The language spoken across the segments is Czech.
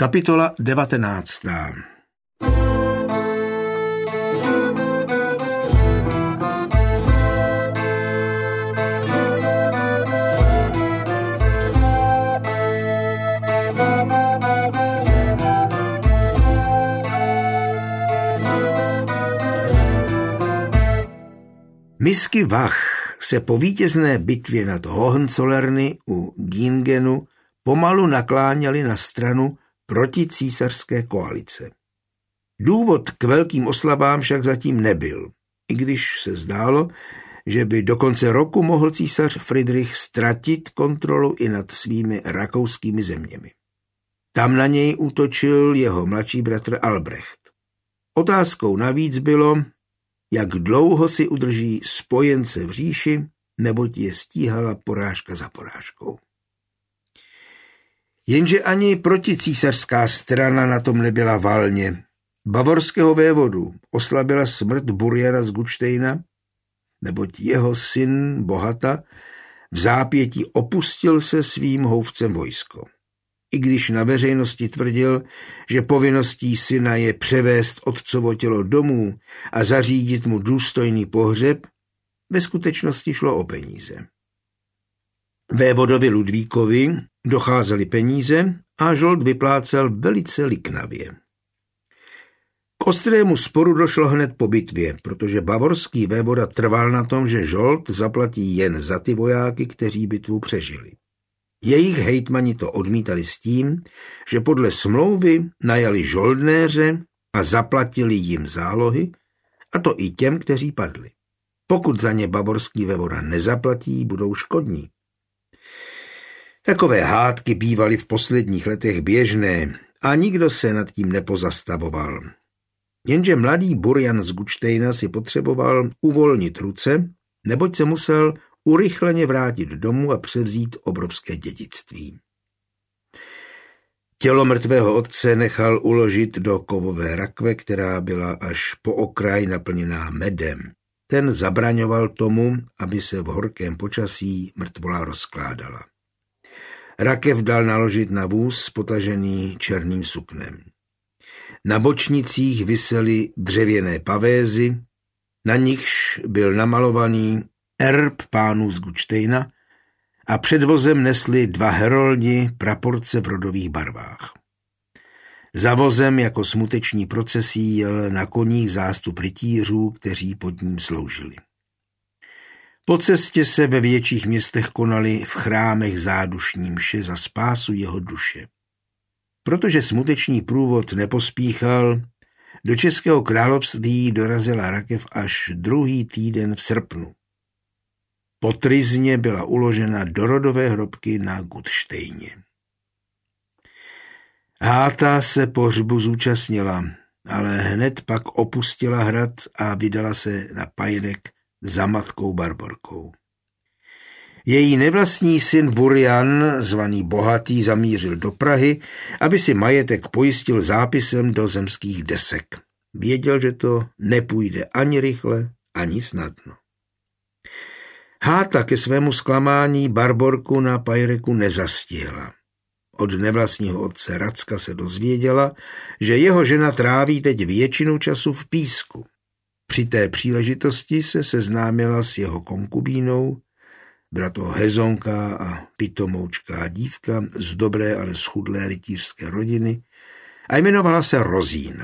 Kapitola 19. Misky Vach se po vítězné bitvě nad Hohenzollerny u Gingenu pomalu nakláněly na stranu proti císařské koalice. Důvod k velkým oslavám však zatím nebyl, i když se zdálo, že by do konce roku mohl císař Fridrich ztratit kontrolu i nad svými rakouskými zeměmi. Tam na něj útočil jeho mladší bratr Albrecht. Otázkou navíc bylo, jak dlouho si udrží spojence v říši, neboť je stíhala porážka za porážkou. Jenže ani proticísařská strana na tom nebyla valně. Bavorského vévodu oslabila smrt Burjana z Gutštejna, neboť jeho syn Bohata v zápětí opustil se svým houfcem vojsko. I když na veřejnosti tvrdil, že povinností syna je převést otcovo tělo domů a zařídit mu důstojný pohřeb, ve skutečnosti šlo o peníze. Vévodovi Ludvíkovi docházely peníze a žold vyplácel velice liknavě. K ostrému sporu došlo hned po bitvě, protože bavorský vévoda trval na tom, že žold zaplatí jen za ty vojáky, kteří bitvu přežili. Jejich hejtmani to odmítali s tím, že podle smlouvy najali žoldnéře a zaplatili jim zálohy, a to i těm, kteří padli. Pokud za ně bavorský vévoda nezaplatí, budou škodní. Takové hádky bývaly v posledních letech běžné a nikdo se nad tím nepozastavoval. Jenže mladý Burjan z Gutštejna si potřeboval uvolnit ruce, neboť se musel urychleně vrátit domů a převzít obrovské dědictví. Tělo mrtvého otce nechal uložit do kovové rakve, která byla až po okraj naplněná medem. Ten zabraňoval tomu, aby se v horkém počasí mrtvola rozkládala. Rakev dal naložit na vůz potažený černým suknem. Na bočnicích visely dřevěné pavézy, na nichž byl namalovaný erb pánů z Gutštejna a před vozem nesli dva heroldi praporce v rodových barvách. Za vozem jako smuteční procesí jel na koních zástup rytířů, kteří pod ním sloužili. Po cestě se ve větších městech konaly v chrámech zádušní mše za spásu jeho duše. Protože smuteční průvod nepospíchal, do Českého království dorazila rakev až druhý týden v srpnu. Po tryzně byla uložena do rodové hrobky na Gutštejně. Háta se pohřbu zúčastnila, ale hned pak opustila hrad a vydala se na Pajrek za matkou Barborkou. Její nevlastní syn Burjan, zvaný Bohatý, zamířil do Prahy, aby si majetek pojistil zápisem do zemských desek. Věděl, že to nepůjde ani rychle, ani snadno. Háta ke svému zklamání Barborku na Pajreku nezastihla. Od nevlastního otce Racka se dozvěděla, že jeho žena tráví teď většinu času v Písku. Při té příležitosti se seznámila s jeho konkubínou, byla to hezonká a pitomoučká dívka z dobré, ale schudlé rytířské rodiny a jmenovala se Rozína.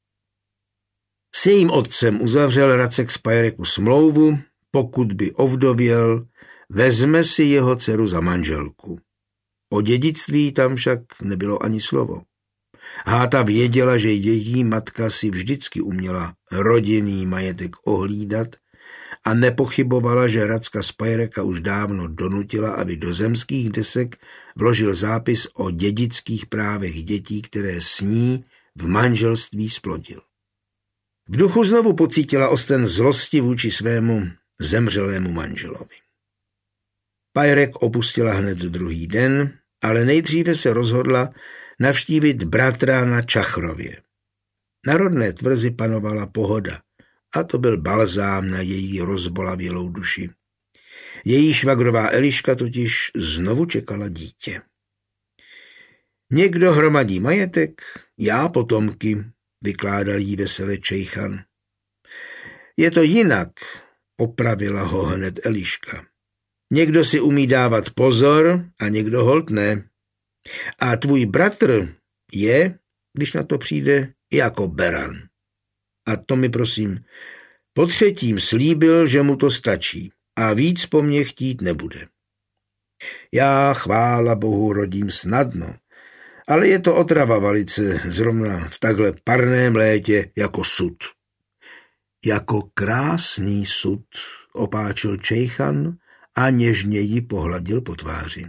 S jejím otcem uzavřel Racek z Pajreku smlouvu, pokud by ovdověl, vezme si jeho dceru za manželku. O dědictví tam však nebylo ani slovo. Háta věděla, že její matka si vždycky uměla rodinný majetek ohlídat a nepochybovala, že Racka z Pajreka už dávno donutila, aby do zemských desek vložil zápis o dědických právech dětí, které s ní v manželství splodil. V duchu znovu pocítila osten zlosti vůči svému zemřelému manželovi. Pajrek opustila hned druhý den, ale nejdříve se rozhodla navštívit bratra na Čachrově. Na rodné tvrzi panovala pohoda a to byl balzám na její rozbolavělou duši. Její švagrová Eliška totiž znovu čekala dítě. Někdo hromadí majetek, já potomky, vykládal jí vesele Čejchan. Je to jinak, opravila ho hned Eliška. Někdo si umí dávat pozor a někdo holt ne. A tvůj bratr je, když na to přijde, jako beran. A to mi prosím, po třetím slíbil, že mu to stačí a víc po mně chtít nebude. Já, chvála Bohu, rodím snadno, ale je to otrava velice, zrovna v takhle parném létě jako sud. Jako krásný sud, opáčil Čejchan a něžně ji pohladil po tváři.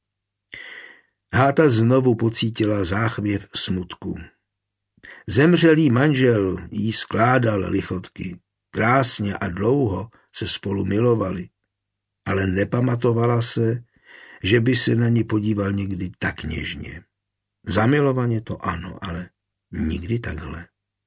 Háta znovu pocítila záchvěv smutku. Zemřelý manžel jí skládal lichotky. Krásně a dlouho se spolu milovali, ale nepamatovala se, že by se na ní podíval někdy tak něžně. Zamilovaně to ano, ale nikdy takhle.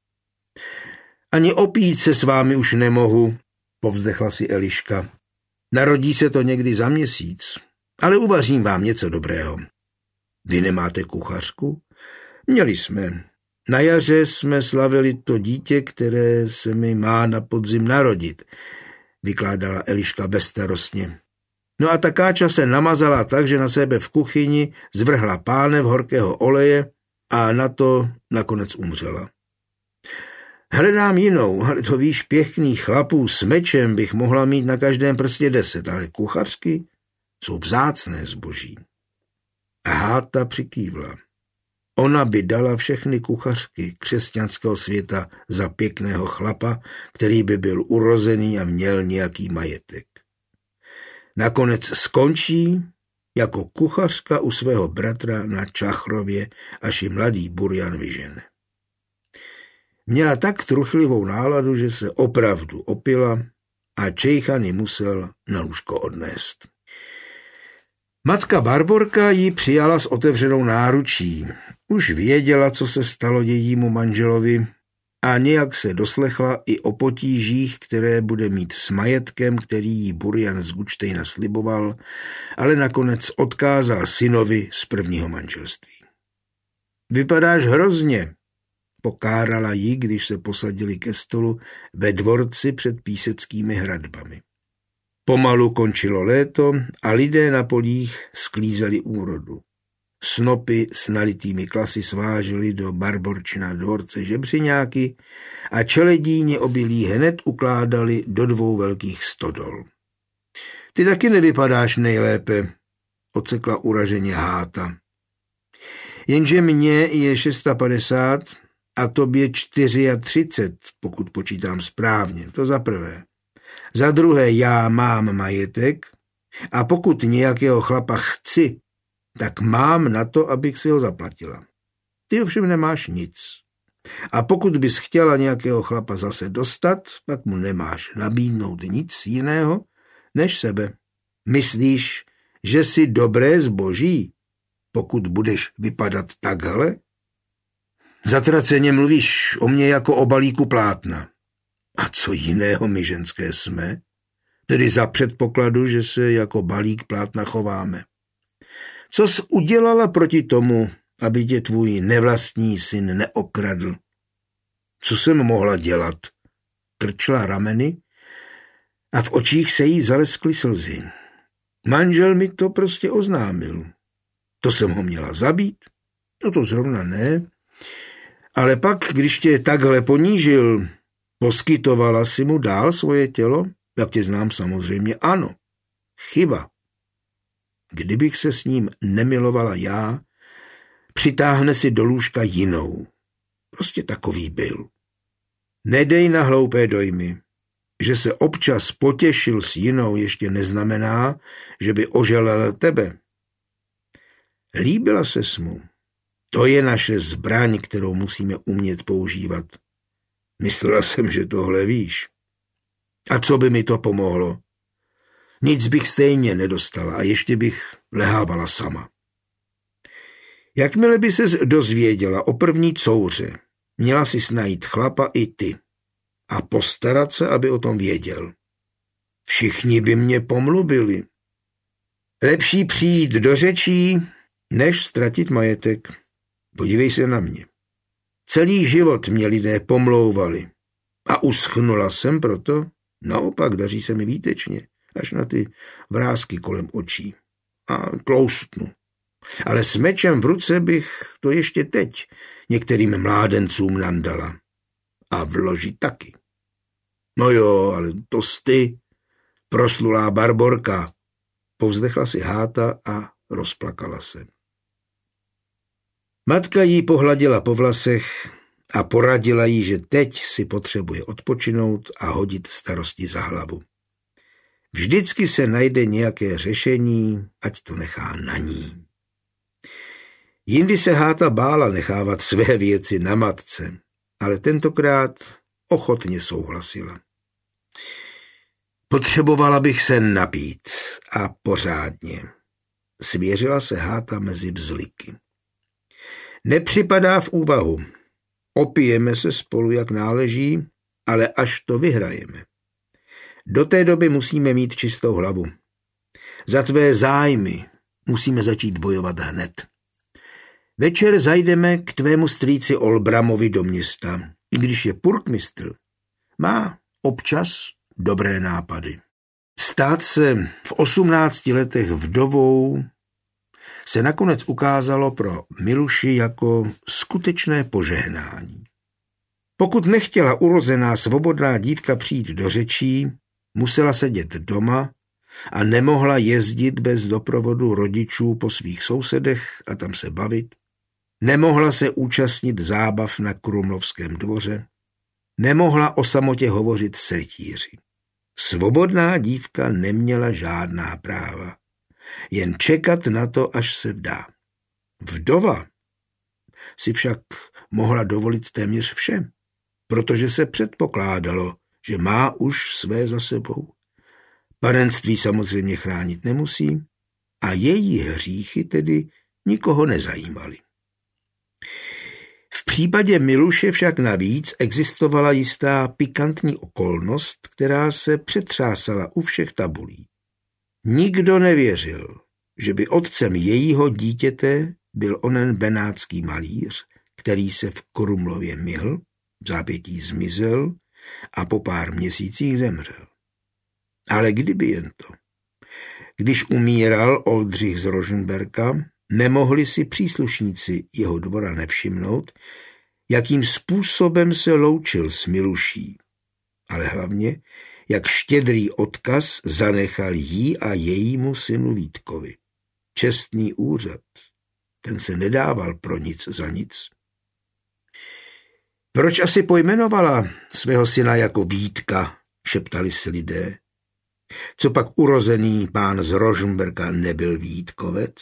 Ani opít se s vámi už nemohu, povzdechla si Eliška. Narodí se to někdy za měsíc, ale uvařím vám něco dobrého. Vy nemáte kuchařku? Měli jsme. Na jaře jsme slavili to dítě, které se mi má na podzim narodit, vykládala Eliška bezstarostně. No a ta káča se namazala tak, že na sebe v kuchyni zvrhla pánev horkého oleje a na to nakonec umřela. Hledám jinou, ale to víš, pěkných chlapů s mečem bych mohla mít na každém prstě 10, ale kuchařky jsou vzácné zboží. A Háta přikývla. Ona by dala všechny kuchařky křesťanského světa za pěkného chlapa, který by byl urozený a měl nějaký majetek. Nakonec skončí jako kuchařka u svého bratra na Čachrově, až ji mladý burjan vyžene. Měla tak truchlivou náladu, že se opravdu opila a Čejchan ji musel na lůžko odnést. Matka Barborka ji přijala s otevřenou náručí. Už věděla, co se stalo jejímu manželovi a nějak se doslechla i o potížích, které bude mít s majetkem, který jí Burjan z Gutštejna sliboval, ale nakonec odkázal synovi z prvního manželství. Vypadáš hrozně, pokárala ji, když se posadili ke stolu ve dvorci před píseckými hradbami. Pomalu končilo léto a lidé na polích sklízeli úrodu. Snopy s nalitými klasy svážely do Barborčina dvorce žebřiňáky a čeledíni obilí hned ukládali do 2 velkých stodol. Ty taky nevypadáš nejlépe, ocekla uraženě Háta. Jenže mně je 650 a tobě 34, pokud počítám správně, to za prvé. Za druhé, já mám majetek a pokud nějakého chlapa chci, tak mám na to, abych si ho zaplatila. Ty ovšem nemáš nic. A pokud bys chtěla nějakého chlapa zase dostat, pak mu nemáš nabídnout nic jiného než sebe. Myslíš, že jsi dobré zboží, pokud budeš vypadat takhle? Zatraceně mluvíš o mně jako o balíku plátna. A co jiného my ženské jsme? Tedy za předpokladu, že se jako balík plátna chováme. Co jsi udělala proti tomu, aby tě tvůj nevlastní syn neokradl? Co jsem mohla dělat? Trčla rameny a v očích se jí zaleskly slzy. Manžel mi to prostě oznámil. To jsem ho měla zabít? No to zrovna ne. Ale pak, když tě takhle ponížil, poskytovala si mu dál svoje tělo? Jak tě znám, samozřejmě ano. Chyba. Kdybych se s ním nemilovala já, přitáhne si do lůžka jinou. Prostě takový byl. Nedej na hloupé dojmy. Že se občas potěšil s jinou ještě neznamená, že by oželel tebe. Líbila ses mu. To je naše zbraň, kterou musíme umět používat. Myslela jsem, že tohle víš. A co by mi to pomohlo? Nic bych stejně nedostala a ještě bych lehávala sama. Jakmile by ses dozvěděla o první couře, měla si najít chlapa i ty a postarat se, aby o tom věděl. Všichni by mě pomluvili. Lepší přijít do řečí, než ztratit majetek. Podívej se na mě. Celý život mě lidé pomlouvali. A uschnula jsem proto. Naopak, daří se mi výtečně, až na ty vrásky kolem očí. A tloustnu. Ale s mečem v ruce bych to ještě teď některým mládencům nandala. A v loži taky. No jo, ale to ty, proslulá barborka. Povzdechla si Háta a rozplakala se. Matka jí pohladila po vlasech a poradila jí, že teď si potřebuje odpočinout a hodit starosti za hlavu. Vždycky se najde nějaké řešení, ať to nechá na ní. Jindy se Háta bála nechávat své věci na matce, ale tentokrát ochotně souhlasila. Potřebovala bych se napít a pořádně. Svěřila se Háta mezi vzliky. Nepřipadá v úvahu. Opijeme se spolu, jak náleží, ale až to vyhrajeme. Do té doby musíme mít čistou hlavu. Za tvé zájmy musíme začít bojovat hned. Večer zajdeme k tvému strýci Olbramovi do města, i když je purkmistr. Má občas dobré nápady. Stát se v 18 letech vdovou se nakonec ukázalo pro Miluši jako skutečné požehnání. Pokud nechtěla urozená svobodná dívka přijít do řečí, musela sedět doma a nemohla jezdit bez doprovodu rodičů po svých sousedech a tam se bavit. Nemohla se účastnit zábav na Krumlovském dvoře. Nemohla o samotě hovořit s rytíři. Svobodná dívka neměla žádná práva. Jen čekat na to, až se vdá. Vdova si však mohla dovolit téměř vše, protože se předpokládalo, že má už své za sebou. Panenství samozřejmě chránit nemusí a její hříchy tedy nikoho nezajímaly. V případě Miluše však navíc existovala jistá pikantní okolnost, která se přetřásala u všech tabulí. Nikdo nevěřil, že by otcem jejího dítěte byl onen benátský malíř, který se v Krumlově myhl, vzápětí zmizel a po pár měsících zemřel. Ale kdyby jen to. Když umíral Oldřich z Rožmberka, nemohli si příslušníci jeho dvora nevšimnout, jakým způsobem se loučil s Miluší, ale hlavně, jak štědrý odkaz zanechal jí a jejímu synu Vítkovi. Čestný úřad, ten se nedával pro nic za nic. Proč asi pojmenovala svého syna jako Vítka, šeptali si lidé. Co pak urozený pán z Rožmberka nebyl Vítkovec?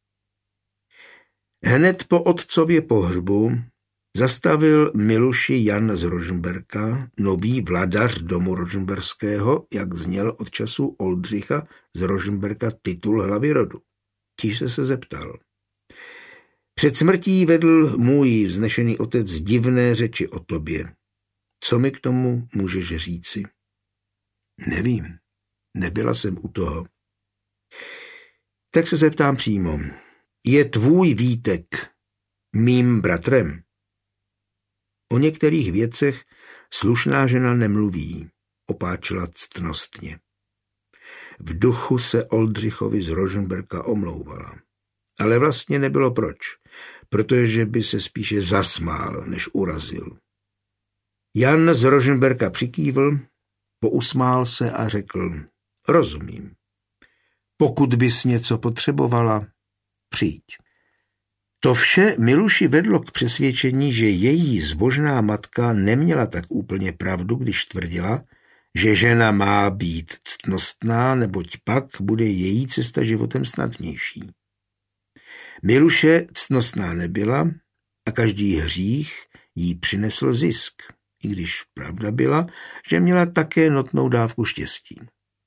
Hned po otcově pohřbu zastavil Miluši Jan z Rožmberka, nový vladař domu rožmberského, jak zněl od času Oldřicha z Rožmberka titul hlavy rodu. Tiše se zeptal. Před smrtí vedl můj vznešený otec divné řeči o tobě. Co mi k tomu můžeš říci? Nevím, nebyla jsem u toho. Tak se zeptám přímo. Je tvůj Vítek mým bratrem? O některých věcech slušná žena nemluví, opáčila ctnostně. V duchu se Oldřichovi z Rožmberka omlouvala. Ale vlastně nebylo proč, protože by se spíše zasmál, než urazil. Jan z Rožmberka přikývl, pousmál se a řekl, rozumím. Pokud bys něco potřebovala, přijď. To vše Miluši vedlo k přesvědčení, že její zbožná matka neměla tak úplně pravdu, když tvrdila, že žena má být ctnostná, neboť pak bude její cesta životem snadnější. Miluše ctnostná nebyla a každý hřích jí přinesl zisk, i když pravda byla, že měla také notnou dávku štěstí.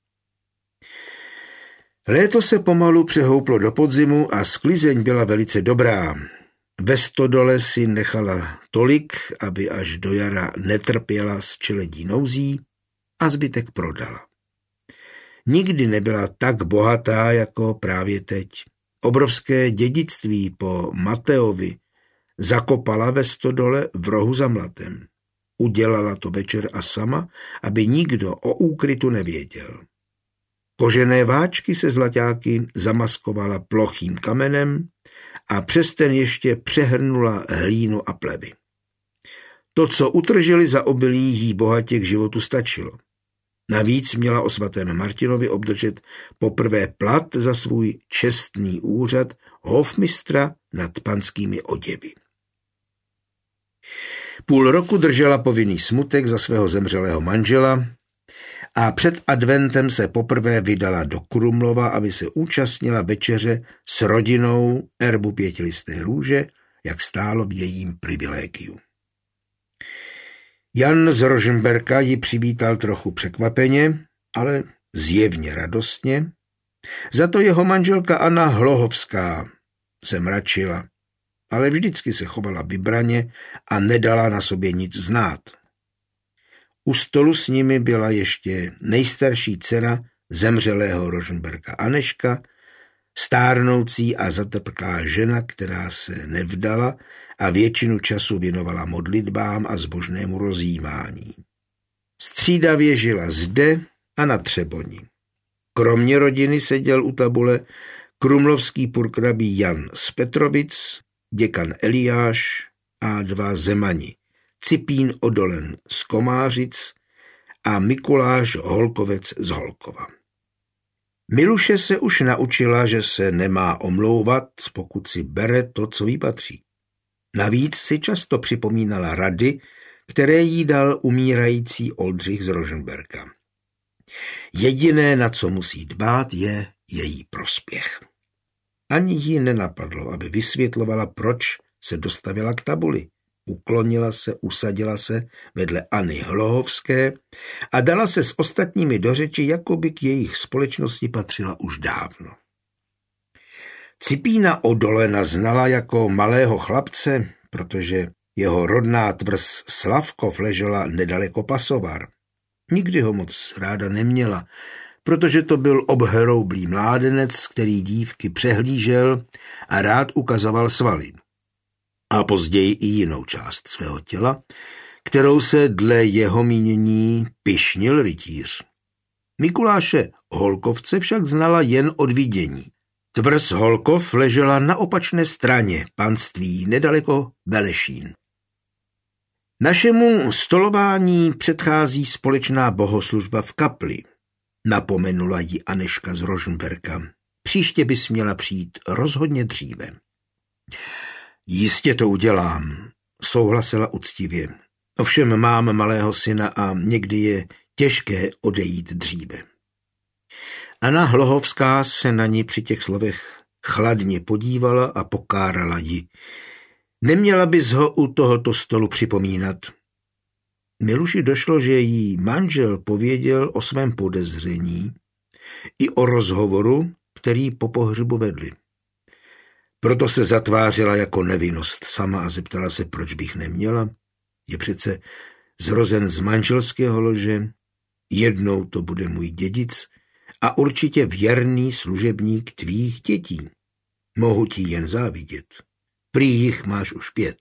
Léto se pomalu přehouplo do podzimu a sklizeň byla velice dobrá. Ve stodole si nechala tolik, aby až do jara netrpěla s čeledí nouzí a zbytek prodala. Nikdy nebyla tak bohatá jako právě teď. Obrovské dědictví po Mateovi zakopala ve stodole v rohu za mlatem. Udělala to večer a sama, aby nikdo o úkrytu nevěděl. Kožené váčky se zlaťáky zamaskovala plochým kamenem a přes ten ještě přehrnula hlínu a plevy. To, co utržili za obilí, jí bohatě k životu stačilo. Navíc měla o svatém Martinovi obdržet poprvé plat za svůj čestný úřad hofmistra nad panskými oděvy. Půl roku držela povinný smutek za svého zemřelého manžela a před adventem se poprvé vydala do Krumlova, aby se účastnila večeře s rodinou erbu pětilisté růže, jak stálo v jejím privilegiu. Jan z Rožmberka ji přivítal trochu překvapeně, ale zjevně radostně. Za to jeho manželka Anna Hlohovská se mračila, ale vždycky se chovala vybraně a nedala na sobě nic znát. U stolu s nimi byla ještě nejstarší dcera zemřelého Rožmberka Aneška, stárnoucí a zatrpklá žena, která se nevdala a většinu času věnovala modlitbám a zbožnému rozjímání. Střídavě žila zde a na Třeboni. Kromě rodiny seděl u tabule krumlovský purkrabí Jan z Petrovic, děkan Eliáš a dva zemani, Cipín Odolen z Komářic a Mikuláš Holkovec z Holkova. Miluše se už naučila, že se nemá omlouvat, pokud si bere to, co jí patří. Navíc si často připomínala rady, které jí dal umírající Oldřich z Rožmberka. Jediné, na co musí dbát, je její prospěch. Ani jí nenapadlo, aby vysvětlovala, proč se dostavila k tabuli. Uklonila se, usadila se vedle Anny Hlohovské a dala se s ostatními do řeči, jako by k jejich společnosti patřila už dávno. Cipína Odolena znala jako malého chlapce, protože jeho rodná tvrz Slavkov ležela nedaleko Pasovar. Nikdy ho moc ráda neměla, protože to byl obhroublý mládenec, který dívky přehlížel a rád ukazoval svaly. A později i jinou část svého těla, kterou se dle jeho mínění pyšnil rytíř. Mikuláše Holkovce však znala jen od vidění. Tvrz Holkov ležela na opačné straně panství nedaleko Velešín. Našemu stolování předchází společná bohoslužba v kapli, napomenula jí Aneška z Rožmberka. Příště bys měla přijít rozhodně dříve. Jistě to udělám, souhlasila uctivě. Ovšem mám malého syna a někdy je těžké odejít dříve. Anna Hlohovská se na ní při těch slovech chladně podívala a pokárala ji. Neměla bys ho u tohoto stolu připomínat. Miluši došlo, že jí manžel pověděl o svém podezření i o rozhovoru, který po pohřbu vedli. Proto se zatvářila jako nevinnost sama a zeptala se, proč bych neměla. Je přece zrozen z manželského lože, jednou to bude můj dědic a určitě věrný služebník tvých dětí. Mohu ti jen závidět. Prý jich máš už 5.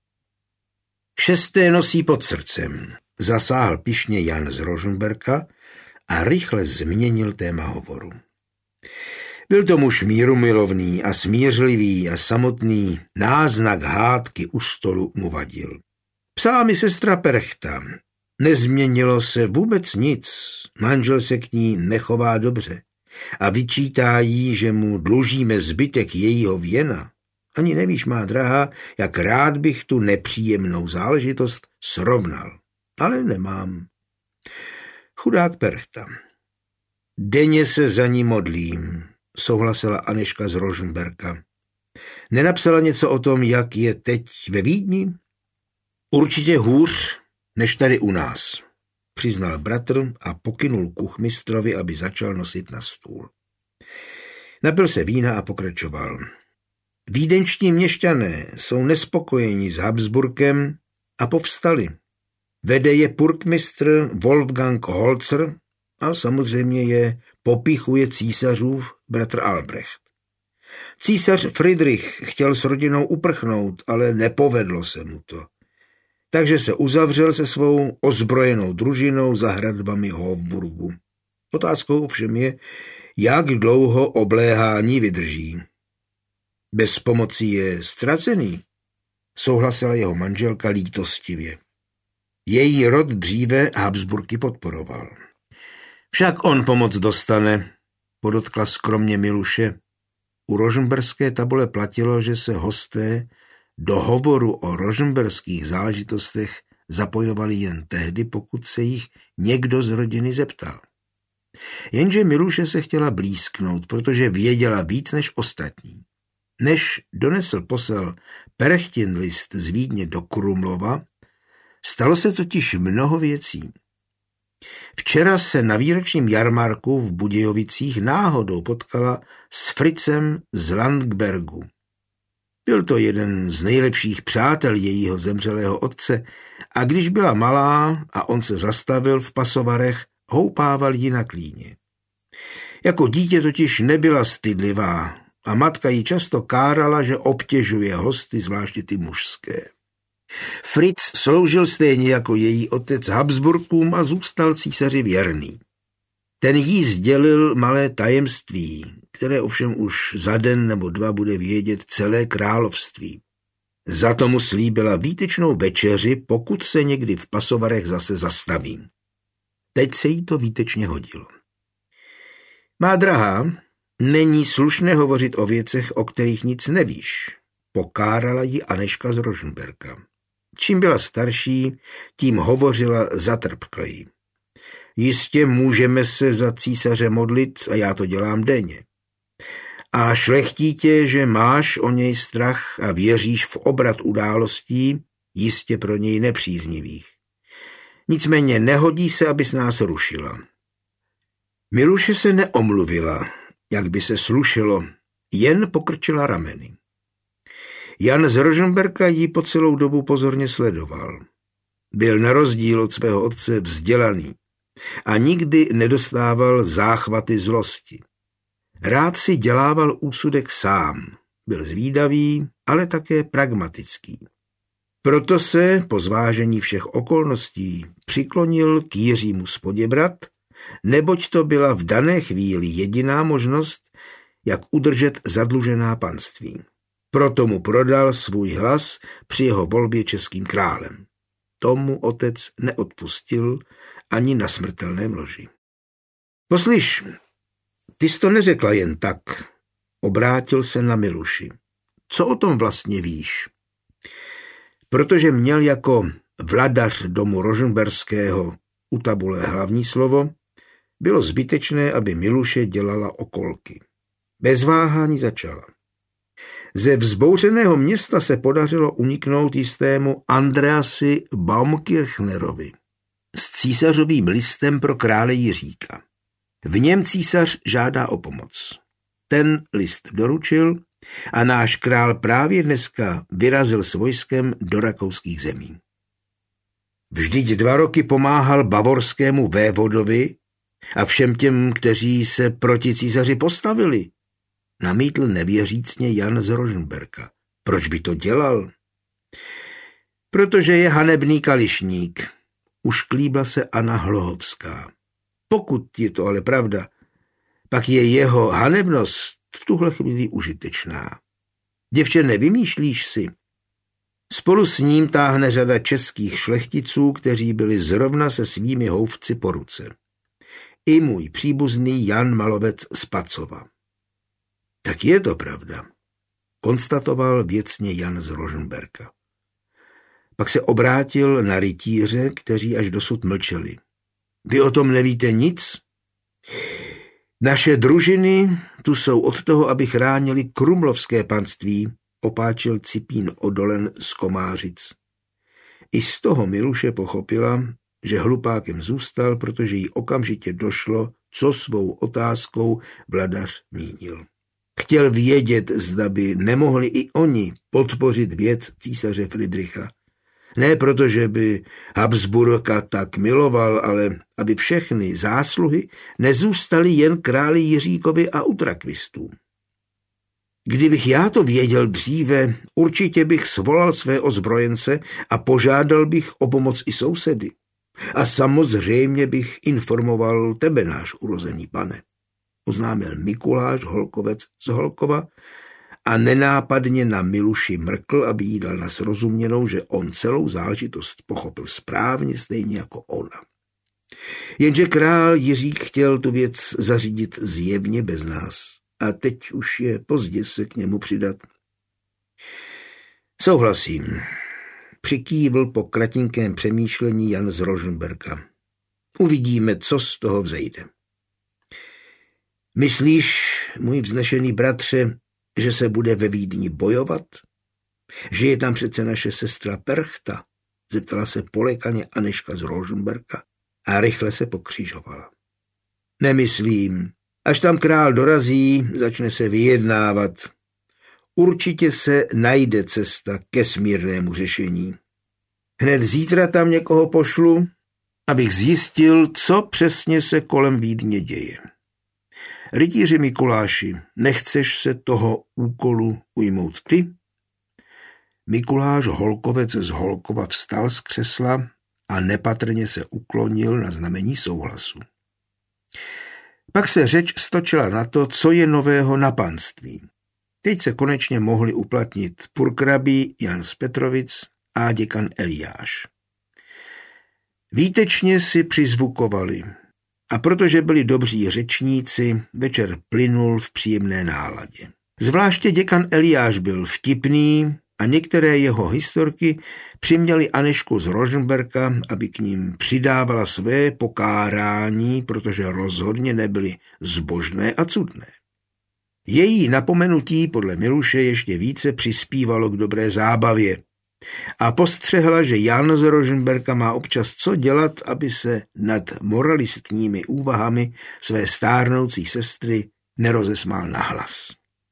6. nosí pod srdcem, zasáhl pyšně Jan z Rožmberka a rychle změnil téma hovoru. Byl to muž mírumilovný a smířlivý a samotný náznak hádky u stolu mu vadil. Psala mi sestra Perchta. Nezměnilo se vůbec nic, manžel se k ní nechová dobře a vyčítá jí, že mu dlužíme zbytek jejího věna. Ani nevíš, má drahá, jak rád bych tu nepříjemnou záležitost srovnal, ale nemám. Chudák Perchta. Denně se za ní modlím, souhlasila Aneška z Rožmberka. Nenapsala něco o tom, jak je teď ve Vídni? Určitě hůř, než tady u nás, přiznal bratr a pokynul kuchmistrovi, aby začal nosit na stůl. Napil se vína a pokračoval. Vídeňští měšťané jsou nespokojeni s Habsburkem a povstali. Vede je purkmistr Wolfgang Holzer a samozřejmě je popichuje císařův bratr Albrecht. Císař Fridrich chtěl s rodinou uprchnout, ale nepovedlo se mu to. Takže se uzavřel se svou ozbrojenou družinou za hradbami Hofburgu. Otázkou ovšem je, jak dlouho obléhání vydrží. Bez pomoci je ztracený, souhlasila jeho manželka lítostivě. Její rod dříve Habsburky podporoval. Však on pomoc dostane, podotkla skromně Miluše. U rožmberské tabule platilo, že se hosté do hovoru o rožmberských záležitostech zapojovali jen tehdy, pokud se jich někdo z rodiny zeptal. Jenže Miluše se chtěla blízknout, protože věděla víc než ostatní. Než donesl posel Perchtin list z Vídně do Krumlova, stalo se totiž mnoho věcí. Včera se na výročním jarmarku v Budějovicích náhodou potkala s Fritzem z Landbergu. Byl to jeden z nejlepších přátel jejího zemřelého otce a když byla malá a on se zastavil v Pasovarech, houpával ji na klíně. Jako dítě totiž nebyla stydlivá a matka ji často kárala, že obtěžuje hosty, zvláště ty mužské. Fritz sloužil stejně jako její otec Habsburkům a zůstal císaři věrný. Ten jí sdělil malé tajemství, které ovšem už za den nebo dva bude vědět celé království. Za to mu slíbila výtečnou večeři, pokud se někdy v Pasovarech zase zastaví. Teď se jí to výtečně hodilo. Má drahá, není slušné hovořit o věcech, o kterých nic nevíš, pokárala ji Anežka z Rožmberka. Čím byla starší, tím hovořila zatrpkleji. Jistě můžeme se za císaře modlit a já to dělám denně. A šlechtí tě, že máš o něj strach a věříš v obrat událostí, jistě pro něj nepříznivých. Nicméně nehodí se, abys nás rušila. Miluše se neomluvila, jak by se slušelo, jen pokrčila rameny. Jan z Rožmberka ji po celou dobu pozorně sledoval. Byl na rozdíl od svého otce vzdělaný a nikdy nedostával záchvaty zlosti. Rád si dělával úsudek sám, byl zvídavý, ale také pragmatický. Proto se, po zvážení všech okolností, přiklonil k Jiřímu z Poděbrad, neboť to byla v dané chvíli jediná možnost, jak udržet zadlužená panství. Proto mu prodal svůj hlas při jeho volbě českým králem. Tomu otec neodpustil ani na smrtelném loži. Poslyš, ty jsi to neřekla jen tak, obrátil se na Miluši. Co o tom vlastně víš? Protože měl jako vladař domu rožmberského u tabule hlavní slovo, bylo zbytečné, aby Miluše dělala okolky. Bez váhání začala. Ze vzbouřeného města se podařilo uniknout jistému Andreasi Baumkirchnerovi s císařovým listem pro krále Jiříka. V něm císař žádá o pomoc. Ten list doručil a náš král právě dneska vyrazil s vojskem do rakouských zemí. Vždyť 2 roky pomáhal bavorskému vévodovi a všem těm, kteří se proti císaři postavili, namítl nevěřícně Jan z Rožmberka. Proč by to dělal? Protože je hanebný kališník, ušklíbla se Anna Hlohovská. Pokud je to ale pravda, pak je jeho hanebnost v tuhle chvíli užitečná. Děvče, nevymýšlíš si? Spolu s ním táhne řada českých šlechticů, kteří byli zrovna se svými houfci po ruce. I můj příbuzný Jan Malovec z Pacova. Tak je to pravda, konstatoval věcně Jan z Rožmberka. Pak se obrátil na rytíře, kteří až dosud mlčeli. Vy o tom nevíte nic? Naše družiny tu jsou od toho, aby chránili krumlovské panství, opáčil Cipín Odolen z Komářic. I z toho Miluše pochopila, že hlupákem zůstal, protože jí okamžitě došlo, co svou otázkou vladař mínil. Chtěl vědět, zda by nemohli i oni podpořit věc císaře Fridricha. Ne proto, že by Habsburka tak miloval, ale aby všechny zásluhy nezůstaly jen králi Jiříkovi a Utrakvistům. Kdybych já to věděl dříve, určitě bych svolal své ozbrojence a požádal bych o pomoc i sousedy. A samozřejmě bych informoval tebe, náš urozený pane, oznámil Mikuláš Holkovec z Holkova a nenápadně na Miluši mrkl, aby jí dal na srozuměnou, že on celou záležitost pochopil správně, stejně jako ona. Jenže král Jiřík chtěl tu věc zařídit zjevně bez nás a teď už je pozdě se k němu přidat. Souhlasím, přikývl po kratinkém přemýšlení Jan z Rožmberka. Uvidíme, co z toho vzejde. Myslíš, můj vznešený bratře, že se bude ve Vídni bojovat? Že je tam přece naše sestra Perchta? Zeptala se polekaně Aneška z Rožmberka a rychle se pokřižovala. Nemyslím. Až tam král dorazí, začne se vyjednávat. Určitě se najde cesta ke smírnému řešení. Hned zítra tam někoho pošlu, abych zjistil, co přesně se kolem Vídně děje. Rytíři Mikuláši, nechceš se toho úkolu ujmout ty? Mikuláš Holkovec z Holkova vstal z křesla a nepatrně se uklonil na znamení souhlasu. Pak se řeč stočila na to, co je nového na panství. Teď se konečně mohli uplatnit purkrabí Jan z Petrovic a děkan Eliáš. Výtečně si přizvukovali a protože byli dobří řečníci, večer plynul v příjemné náladě. Zvláště děkan Eliáš byl vtipný a některé jeho historky přiměly Anešku z Rožmberka, aby k ním přidávala své pokárání, protože rozhodně nebyly zbožné a cudné. Její napomenutí podle Miluše ještě více přispívalo k dobré zábavě a postřehla, že Jan z Rožmberka má občas co dělat, aby se nad moralistními úvahami své stárnoucí sestry nerozesmál nahlas.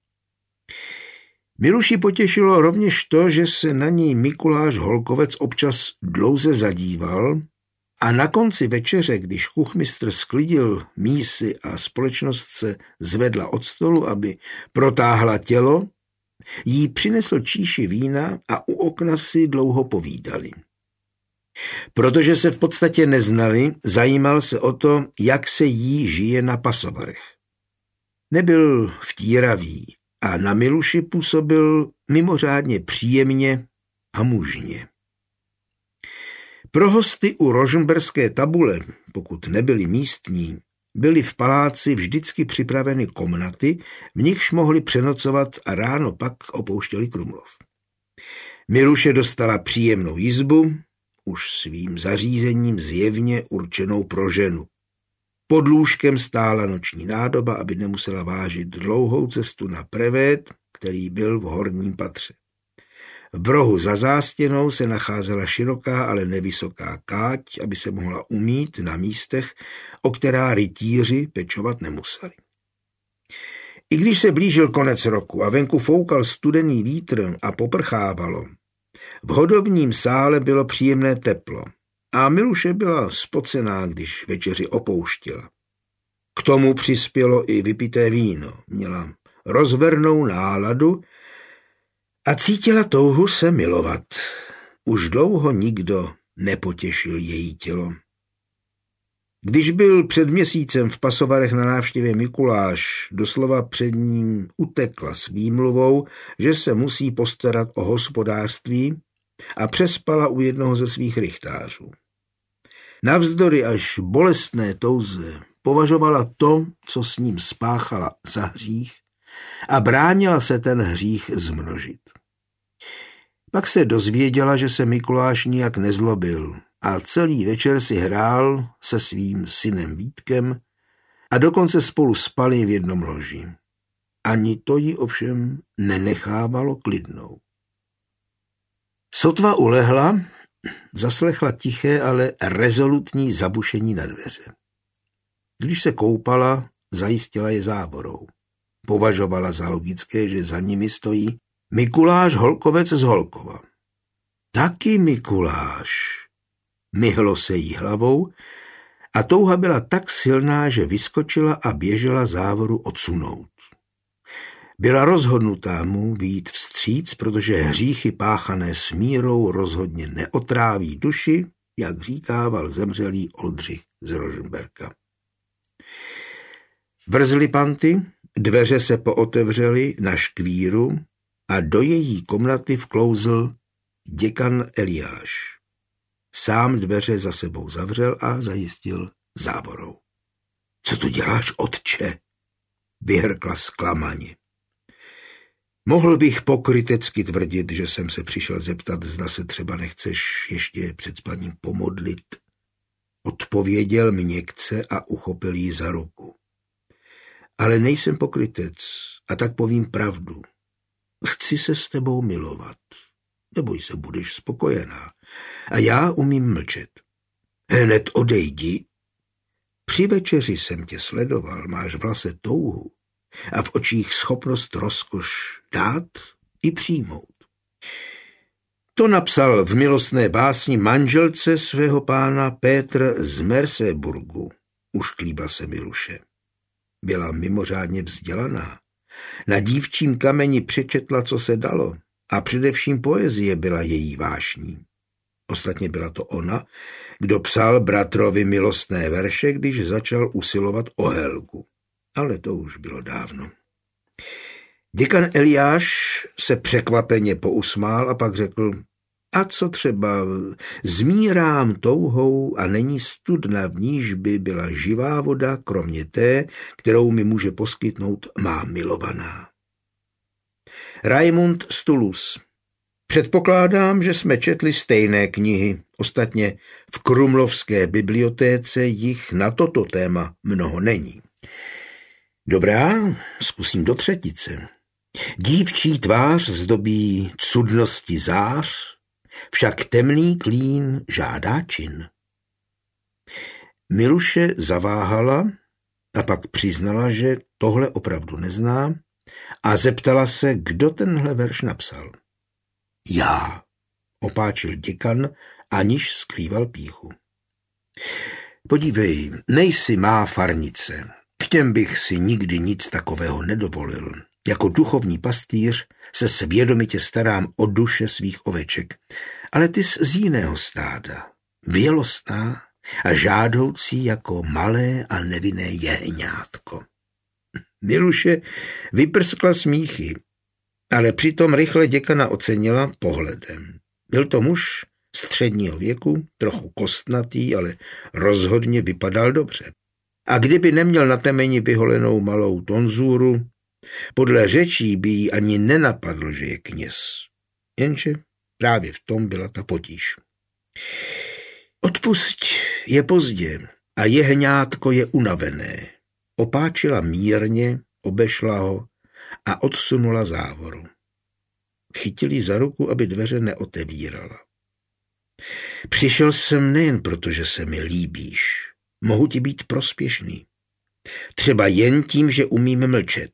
Miluši potěšilo rovněž to, že se na ní Mikuláš Holkovec občas dlouze zadíval a na konci večeře, když kuchmistr sklidil mísy a společnost se zvedla od stolu, aby protáhla tělo, jí přinesl číši vína a u okna si dlouho povídali. Protože se v podstatě neznali, zajímal se o to, jak se jí žije na Pasovarech. Nebyl vtíravý a na Miluši působil mimořádně příjemně a mužně. Pro hosty u rožmberské tabule, pokud nebyli místní, byly v paláci vždycky připraveny komnaty, v nichž mohli přenocovat a ráno pak opouštěli Krumlov. Miluše dostala příjemnou jizbu, už svým zařízením zjevně určenou pro ženu. Pod lůžkem stála noční nádoba, aby nemusela vážit dlouhou cestu na Prevét, který byl v horním patře. V rohu za zástěnou se nacházela široká, ale nevysoká káť, aby se mohla umýt na místech, o která rytíři pečovat nemuseli. I když se blížil konec roku a venku foukal studený vítr a poprchávalo, v hodovním sále bylo příjemné teplo a Miluše byla spocená, když večeři opouštěla. K tomu přispělo i vypité víno. Měla rozvernou náladu a cítila touhu se milovat. Už dlouho nikdo nepotěšil její tělo. Když byl před měsícem v Pasovarech na návštěvě Mikuláš, doslova před ním utekla s výmluvou, že se musí postarat o hospodářství a přespala u jednoho ze svých rychtářů. Navzdory až bolestné touze považovala to, co s ním spáchala, za hřích a bránila se ten hřích zmnožit. Pak se dozvěděla, že se Mikuláš nijak nezlobil a celý večer si hrál se svým synem Vítkem a dokonce spolu spali v jednom loži. Ani to ji ovšem nenechávalo klidnou. Sotva ulehla, zaslechla tiché, ale rezolutní zabušení na dveře. Když se koupala, zajistila je závorou. Považovala za logické, že za nimi stojí Mikuláš Holkovec z Holkova. Taky Mikuláš. Myhlo se jí hlavou a touha byla tak silná, že vyskočila a běžela závoru odsunout. Byla rozhodnutá mu vyjít vstříc, protože hříchy páchané s mírou rozhodně neotráví duši, jak říkával zemřelý Oldřich z Rožmberka. Vrzly panty, dveře se pootevřely na škvíru a do její komnaty vklouzl děkan Eliáš. Sám dveře za sebou zavřel a zajistil závorou. Co tu děláš, otče? Vyhrkla zklamaně. Mohl bych pokrytecky tvrdit, že jsem se přišel zeptat, zda se třeba nechceš ještě před spaním pomodlit. Odpověděl měkce a uchopil jí za ruku. Ale nejsem pokrytec a tak povím pravdu. Chci se s tebou milovat. Neboj se, budeš spokojená. A já umím mlčet. Hned odejdi. Při večeři jsem tě sledoval, máš v hlase touhu a v očích schopnost rozkoš dát i přijmout. To napsal v milostné básni manželce svého pána Pétr z Merseburgu, ušklíbla se Miluše. Byla mimořádně vzdělaná. Na dívčím kameni přečetla, co se dalo, a především poezie byla její vášní. Ostatně byla to ona, kdo psal bratrovi milostné verše, když začal usilovat o Helgu. Ale to už bylo dávno. Děkan Eliáš se překvapeně pousmál a pak řekl, a co třeba, zmírám touhou a není studna, v níž by byla živá voda, kromě té, kterou mi může poskytnout má milovaná. Raimund z Toulouse. Předpokládám, že jsme četli stejné knihy. Ostatně v Krumlovské bibliotéce jich na toto téma mnoho není. Dobrá, zkusím do třetice. Dívčí tvář zdobí cudnosti zář, však temný klín žádá čin. Miluše zaváhala a pak přiznala, že tohle opravdu nezná a zeptala se, kdo tenhle verš napsal. Já, opáčil děkan, aniž skrýval pýchu. Podívej, nejsi má farnice. K těm bych si nikdy nic takového nedovolil. Jako duchovní pastýř se svědomitě starám o duše svých oveček. Ale ty jsi z jiného stáda, bělostná a žádoucí jako malé a nevinné jehňátko. Miluše vyprskla smíchy, ale přitom rychle děkana ocenila pohledem. Byl to muž středního věku, trochu kostnatý, ale rozhodně vypadal dobře. A kdyby neměl na temeni vyholenou malou tonzůru, podle řečí by jí ani nenapadlo, že je kněz. Jenže právě v tom byla ta potíž. Odpusť, je pozdě a jehňátko je unavené. Opáčila mírně, obešla ho a odsunula závoru. Chytili za ruku, aby dveře neotevírala. Přišel jsem nejen proto, že se mi líbíš. Mohu ti být prospěšný. Třeba jen tím, že umím mlčet.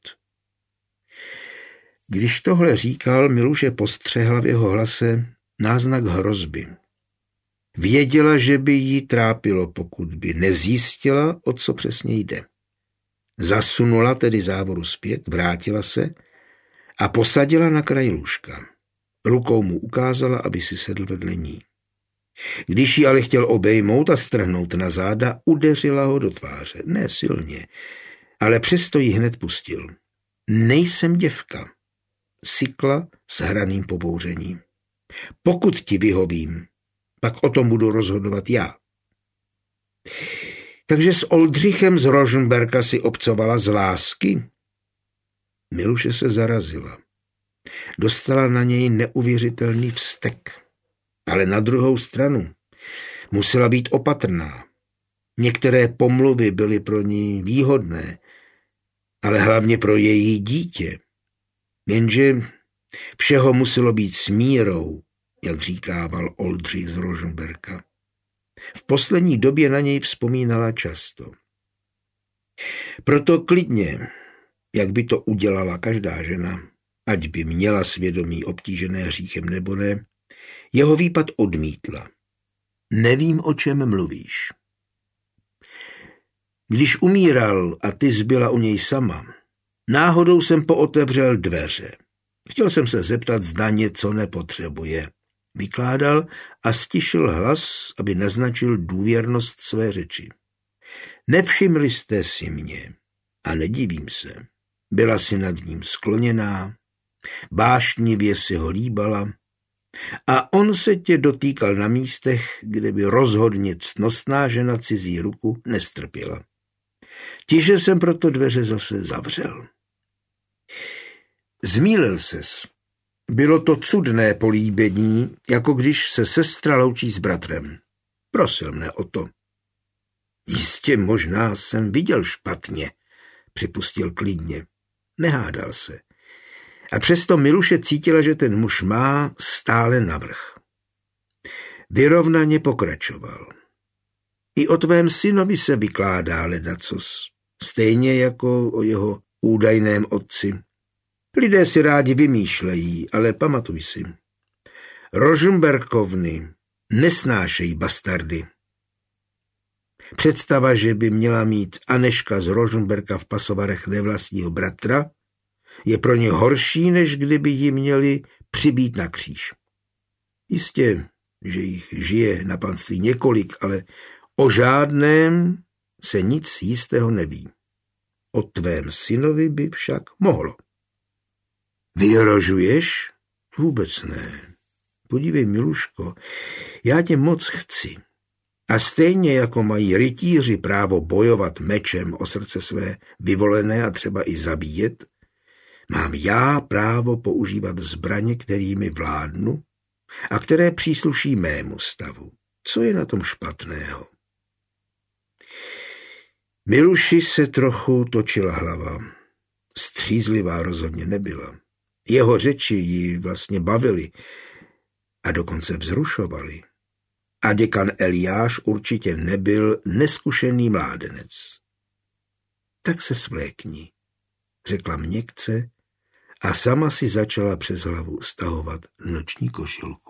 Když tohle říkal, Miluše postřehla v jeho hlase náznak hrozby. Věděla, že by jí trápilo, pokud by nezjistila, o co přesně jde. Zasunula tedy závoru zpět, vrátila se a posadila na kraj lůžka. Rukou mu ukázala, aby si sedl vedle ní. Když ji ale chtěl obejmout a strhnout na záda, udeřila ho do tváře. Ne silně, ale přesto ji hned pustil. Nejsem děvka, sykla s hraným pobouřením. Pokud ti vyhovím, pak o tom budu rozhodovat já. Takže s Oldřichem z Rožmberka si obcovala z lásky? Miluše se zarazila. Dostala na něj neuvěřitelný vztek. Ale na druhou stranu musela být opatrná. Některé pomluvy byly pro ní výhodné, ale hlavně pro její dítě. Jenže všeho muselo být s mírou, jak říkával Oldřich z Rožmberka. V poslední době na něj vzpomínala často. Proto klidně, jak by to udělala každá žena, ať by měla svědomí obtížené hříchem nebo ne, jeho výpad odmítla. Nevím, o čem Náhodou jsem pootevřel dveře. Chtěl jsem se zeptat, zda něco nepotřebuje. Vykládal a stišil hlas, aby naznačil důvěrnost své řeči. Nevšimli jste si mě a nedivím se. Byla si nad ním skloněná, vášnivě si ho líbala a on se tě dotýkal na místech, kde by rozhodně ctnostná žena cizí ruku nestrpěla. Tiše jsem proto dveře zase zavřel. Zmýlil ses. Bylo to cudné políbení, jako když se sestra loučí s bratrem. Prosil mne o to. Jistě možná jsem viděl špatně, připustil klidně. Nehádal se. A přesto Miluše cítila, že ten muž má stále navrch. Vyrovnaně pokračoval. I o tvém synovi se vykládá ledacos, stejně jako o jeho údajném otci. Lidé si rádi vymýšlejí, ale pamatuj si. Rožmberkovny nesnášejí bastardy. Představa, že by měla mít Aneška z Rožmberka v Pasovarech nevlastního bratra, je pro ně horší, než kdyby ji měli přibít na kříž. Jistě, že jich žije na panství několik, ale o žádném se nic jistého neví. O tvém synovi by však mohlo. Vyhrožuješ? Vůbec ne. Podívej, Miluško, já tě moc chci. A stejně jako mají rytíři právo bojovat mečem o srdce své vyvolené a třeba i zabíjet, mám já právo používat zbraně, kterými vládnu a které přísluší mému stavu. Co je na tom špatného? Miluši se trochu točila hlava. Střízlivá rozhodně nebyla. Jeho řeči ji vlastně bavily a dokonce vzrušovaly. A děkan Eliáš určitě nebyl neskušený mládenec. Tak se svlékni, řekla měkce a sama si začala přes hlavu stahovat noční košilku.